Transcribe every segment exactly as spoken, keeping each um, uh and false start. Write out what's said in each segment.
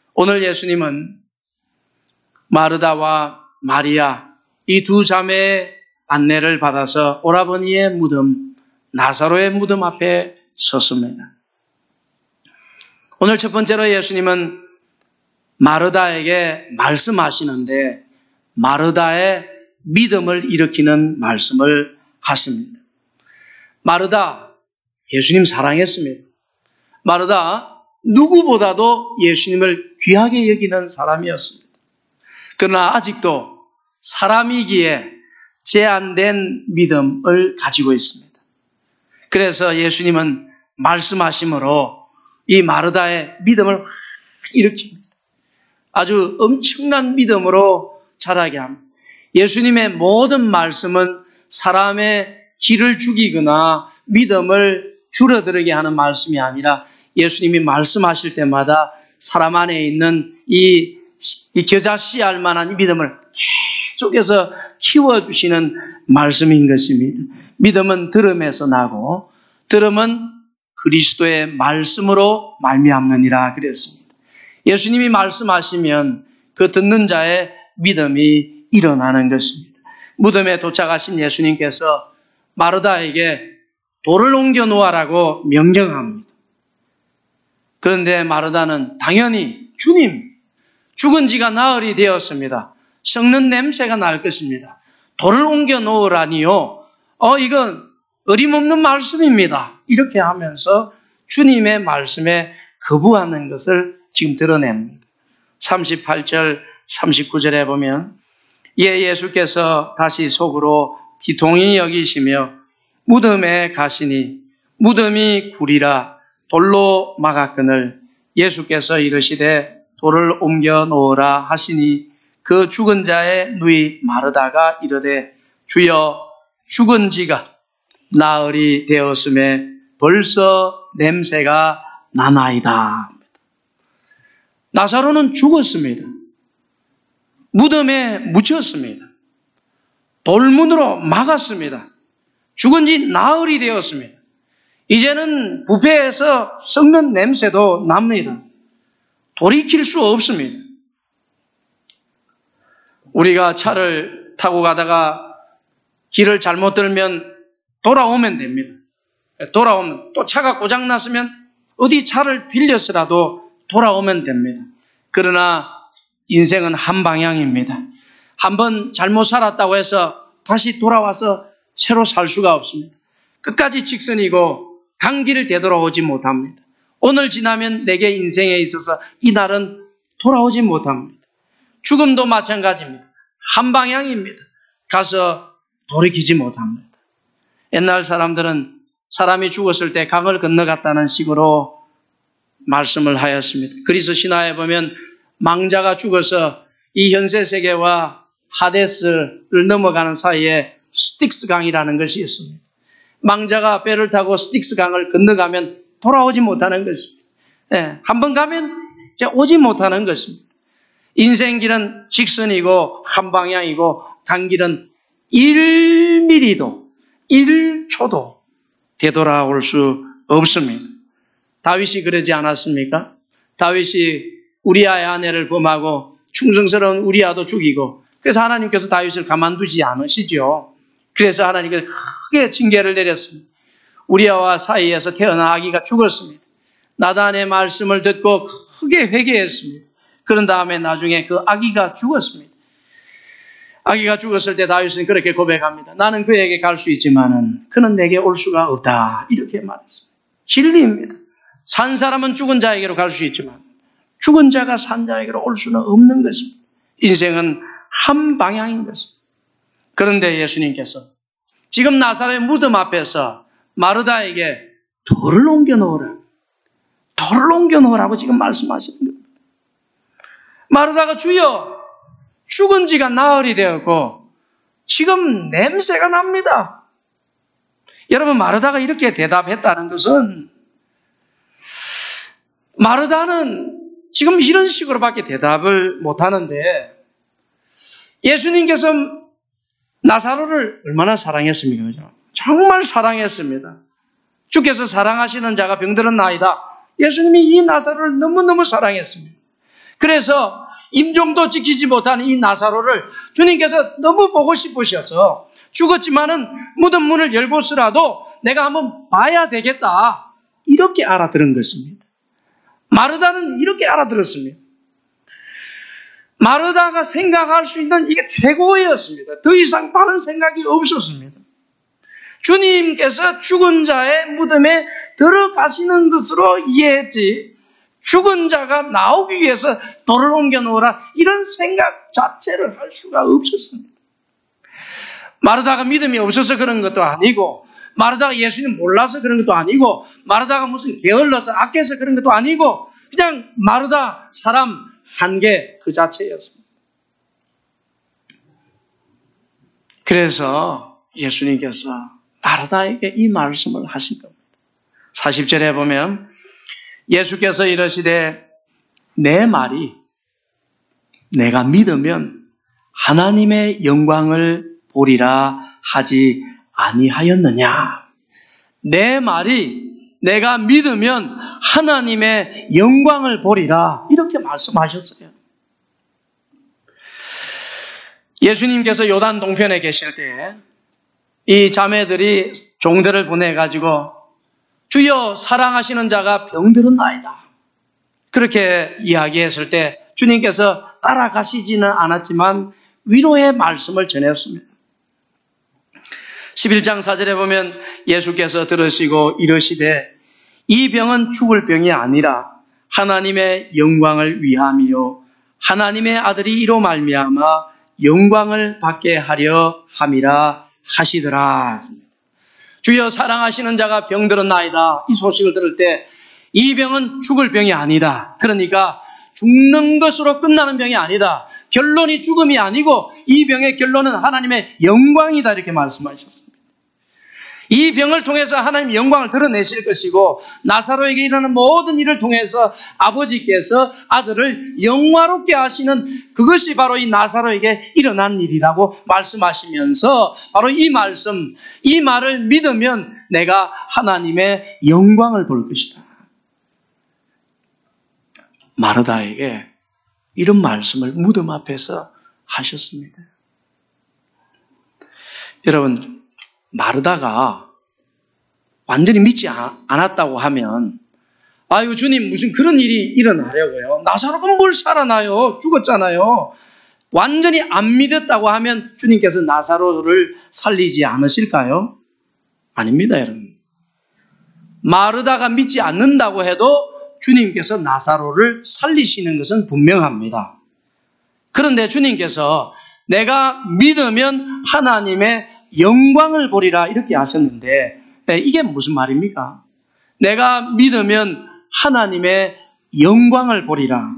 오늘 예수님은 마르다와 마리아 이 두 자매의 안내를 받아서 오라버니의 무덤, 나사로의 무덤 앞에 섰습니다. 오늘 첫 번째로 예수님은 마르다에게 말씀하시는데 마르다의 믿음을 일으키는 말씀을 하십니다. 마르다, 예수님 사랑했습니다. 마르다, 누구보다도 예수님을 귀하게 여기는 사람이었습니다. 그러나 아직도 사람이기에 제한된 믿음을 가지고 있습니다. 그래서 예수님은 말씀하심으로 이 마르다의 믿음을 확 일으킵니다. 아주 엄청난 믿음으로 자라게 합니다. 예수님의 모든 말씀은 사람의 기를 죽이거나 믿음을 줄어들게 하는 말씀이 아니라 예수님이 말씀하실 때마다 사람 안에 있는 이, 이 겨자 씨알 만한 믿음을 계속해서 키워주시는 말씀인 것입니다. 믿음은 들음에서 나고 들음은 그리스도의 말씀으로 말미암느니라 그랬습니다. 예수님이 말씀하시면 그 듣는 자의 믿음이 일어나는 것입니다. 무덤에 도착하신 예수님께서 마르다에게 돌을 옮겨 놓으라고 명령합니다. 그런데 마르다는 당연히 주님, 죽은 지가 나흘이 되었습니다. 썩는 냄새가 날 것입니다. 돌을 옮겨 놓으라니요. 어, 이건 어림없는 말씀입니다. 이렇게 하면서 주님의 말씀에 거부하는 것을 지금 드러냅니다. 삼십팔 절, 삼십구 절에 보면 예 예수께서 다시 속으로 비통히 여기시며 무덤에 가시니 무덤이 구리라 돌로 막았거늘 예수께서 이르시되 돌을 옮겨 놓으라 하시니 그 죽은 자의 누이 마르다가 이르되 주여 죽은 지가 나흘이 되었음에 벌써 냄새가 나나이다. 나사로는 죽었습니다. 무덤에 묻혔습니다. 돌문으로 막았습니다. 죽은 지 나흘이 되었습니다. 이제는 부패에서 썩는 냄새도 납니다. 돌이킬 수 없습니다. 우리가 차를 타고 가다가 길을 잘못 들면 돌아오면 됩니다. 돌아오면 또 차가 고장났으면 어디 차를 빌려서라도 돌아오면 됩니다. 그러나 인생은 한 방향입니다. 한번 잘못 살았다고 해서 다시 돌아와서 새로 살 수가 없습니다. 끝까지 직선이고 간 길을 되돌아오지 못합니다. 오늘 지나면 내게 인생에 있어서 이날은 돌아오지 못합니다. 죽음도 마찬가지입니다. 한 방향입니다. 가서 돌이키지 못합니다. 옛날 사람들은 사람이 죽었을 때 강을 건너갔다는 식으로 말씀을 하였습니다. 그리스 신화에 보면 망자가 죽어서 이 현세 세계와 하데스를 넘어가는 사이에 스틱스 강이라는 것이 있습니다. 망자가 배를 타고 스틱스 강을 건너가면 돌아오지 못하는 것입니다. 네, 한번 가면 이제 오지 못하는 것입니다. 인생길은 직선이고 한 방향이고 간 길은 일 밀리미터도 일 초도 되돌아올 수 없습니다. 다윗이 그러지 않았습니까? 다윗이 우리아의 아내를 범하고 충성스러운 우리아도 죽이고 그래서 하나님께서 다윗을 가만두지 않으시죠. 그래서 하나님께서 크게 징계를 내렸습니다. 우리아와 사이에서 태어난 아기가 죽었습니다. 나단의 말씀을 듣고 크게 회개했습니다. 그런 다음에 나중에 그 아기가 죽었습니다. 아기가 죽었을 때 다윗은 그렇게 고백합니다. 나는 그에게 갈 수 있지만은 그는 내게 올 수가 없다. 이렇게 말했습니다. 진리입니다. 산 사람은 죽은 자에게로 갈 수 있지만 죽은 자가 산 자에게로 올 수는 없는 것입니다. 인생은 한 방향인 것입니다. 그런데 예수님께서 지금 나사렛 무덤 앞에서 마르다에게 돌을 옮겨 놓으라. 돌을 옮겨 놓으라고 지금 말씀하시는 겁니다. 마르다가 주여 죽은 지가 나흘이 되었고 지금 냄새가 납니다. 여러분 마르다가 이렇게 대답했다는 것은 마르다는 지금 이런 식으로밖에 대답을 못하는데 예수님께서 나사로를 얼마나 사랑했습니까? 정말 사랑했습니다. 주께서 사랑하시는 자가 병들은 나이다. 예수님이 이 나사로를 너무너무 사랑했습니다. 그래서 임종도 지키지 못한 이 나사로를 주님께서 너무 보고 싶으셔서 죽었지만은 무덤 문을 열고서라도 내가 한번 봐야 되겠다. 이렇게 알아들은 것입니다. 마르다는 이렇게 알아들었습니다. 마르다가 생각할 수 있는 이게 최고였습니다. 더 이상 다른 생각이 없었습니다. 주님께서 죽은 자의 무덤에 들어가시는 것으로 이해했지 죽은 자가 나오기 위해서 돌을 옮겨 놓으라 이런 생각 자체를 할 수가 없었습니다. 마르다가 믿음이 없어서 그런 것도 아니고 마르다가 예수님 몰라서 그런 것도 아니고 마르다가 무슨 게을러서 악해서 그런 것도 아니고 그냥 마르다 사람 한계 그 자체였습니다. 그래서 예수님께서 마르다에게 이 말씀을 하신 겁니다. 사십 절에 보면 예수께서 이러시되 내 말이 내가 믿으면 하나님의 영광을 보리라 하지 아니하였느냐. 내 말이 내가 믿으면 하나님의 영광을 보리라 이렇게 말씀하셨어요. 예수님께서 요단 동편에 계실 때 이 자매들이 종들을 보내가지고 주여 사랑하시는 자가 병들었나이다. 그렇게 이야기했을 때 주님께서 따라가시지는 않았지만 위로의 말씀을 전했습니다. 십일 장 사 절에 보면 예수께서 들으시고 이르시되 이 병은 죽을 병이 아니라 하나님의 영광을 위함이요 하나님의 아들이 이로 말미암아 영광을 받게 하려 함이라 하시더라. 주여 사랑하시는 자가 병들었나이다. 이 소식을 들을 때 이 병은 죽을 병이 아니다. 그러니까 죽는 것으로 끝나는 병이 아니다. 결론이 죽음이 아니고 이 병의 결론은 하나님의 영광이다. 이렇게 말씀하셨습니다. 이 병을 통해서 하나님의 영광을 드러내실 것이고 나사로에게 일어나는 모든 일을 통해서 아버지께서 아들을 영화롭게 하시는 그것이 바로 이 나사로에게 일어난 일이라고 말씀하시면서 바로 이 말씀, 이 말을 믿으면 내가 하나님의 영광을 볼 것이다. 마르다에게 이런 말씀을 무덤 앞에서 하셨습니다. 여러분, 마르다가 완전히 믿지 않았다고 하면 아유 주님 무슨 그런 일이 일어나려고요. 나사로가 뭘 살아나요. 죽었잖아요. 완전히 안 믿었다고 하면 주님께서 나사로를 살리지 않으실까요? 아닙니다, 여러분. 마르다가 믿지 않는다고 해도 주님께서 나사로를 살리시는 것은 분명합니다. 그런데 주님께서 내가 믿으면 하나님의 영광을 보리라 이렇게 하셨는데 이게 무슨 말입니까? 내가 믿으면 하나님의 영광을 보리라.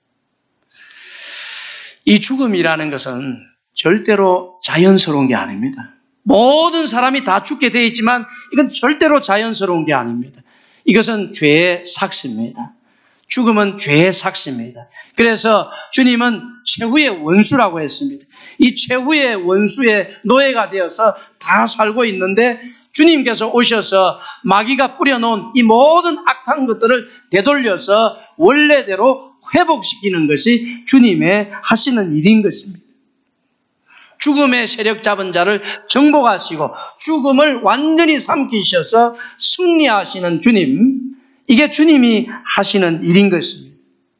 이 죽음이라는 것은 절대로 자연스러운 게 아닙니다. 모든 사람이 다 죽게 되어 있지만 이건 절대로 자연스러운 게 아닙니다. 이것은 죄의 삭시입니다. 죽음은 죄의 삭시입니다. 그래서 주님은 최후의 원수라고 했습니다. 이 최후의 원수의 노예가 되어서 다 살고 있는데 주님께서 오셔서 마귀가 뿌려놓은 이 모든 악한 것들을 되돌려서 원래대로 회복시키는 것이 주님의 하시는 일인 것입니다. 죽음의 세력 잡은 자를 정복하시고 죽음을 완전히 삼키셔서 승리하시는 주님, 이게 주님이 하시는 일인 것입니다.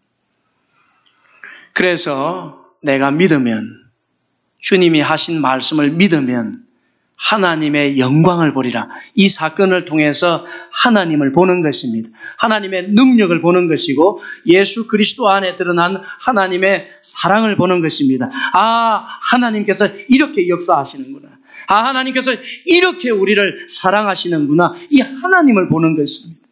그래서 내가 믿으면, 주님이 하신 말씀을 믿으면 하나님의 영광을 보리라. 이 사건을 통해서 하나님을 보는 것입니다. 하나님의 능력을 보는 것이고 예수 그리스도 안에 드러난 하나님의 사랑을 보는 것입니다. 아, 하나님께서 이렇게 역사하시는구나. 아, 하나님께서 이렇게 우리를 사랑하시는구나. 이 하나님을 보는 것입니다.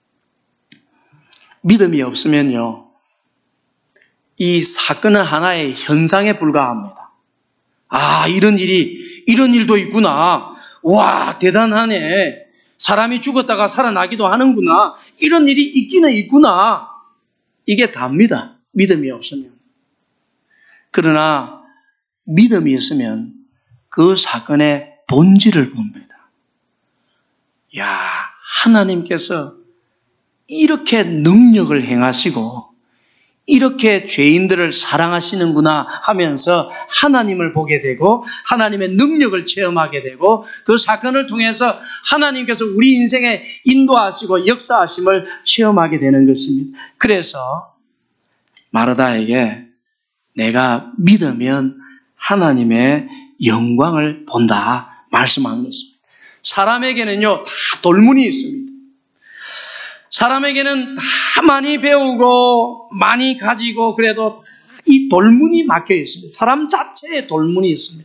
믿음이 없으면요, 이 사건은 하나의 현상에 불과합니다. 아, 이런 일이 이런 일도 있구나. 와, 대단하네. 사람이 죽었다가 살아나기도 하는구나. 이런 일이 있기는 있구나. 이게 답니다. 믿음이 없으면. 그러나 믿음이 있으면 그 사건의 본질을 봅니다. 야, 하나님께서 이렇게 능력을 행하시고 이렇게 죄인들을 사랑하시는구나 하면서 하나님을 보게 되고 하나님의 능력을 체험하게 되고 그 사건을 통해서 하나님께서 우리 인생에 인도하시고 역사하심을 체험하게 되는 것입니다. 그래서 마르다에게 내가 믿으면 하나님의 영광을 본다 말씀한 것입니다. 사람에게는요 다 돌문이 있습니다. 사람에게는 다 많이 배우고 많이 가지고 그래도 이 돌문이 막혀 있습니다. 사람 자체에 돌문이 있습니다.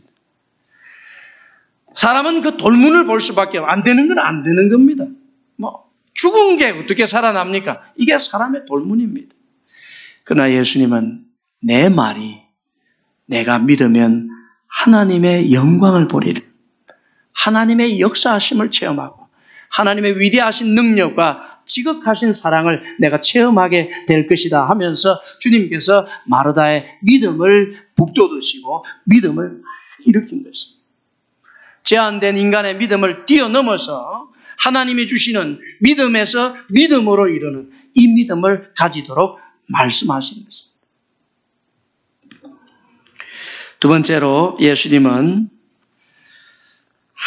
사람은 그 돌문을 볼 수밖에 안 되는 건 안 되는 겁니다. 뭐 죽은 게 어떻게 살아납니까? 이게 사람의 돌문입니다. 그러나 예수님은 내 말이 내가 믿으면 하나님의 영광을 보리라. 하나님의 역사하심을 체험하고 하나님의 위대하신 능력과 지극하신 사랑을 내가 체험하게 될 것이다 하면서 주님께서 마르다의 믿음을 북돋으시고 믿음을 일으킨 것입니다. 제한된 인간의 믿음을 뛰어넘어서 하나님이 주시는 믿음에서 믿음으로 이르는 이 믿음을 가지도록 말씀하시는 것입니다. 두 번째로 예수님은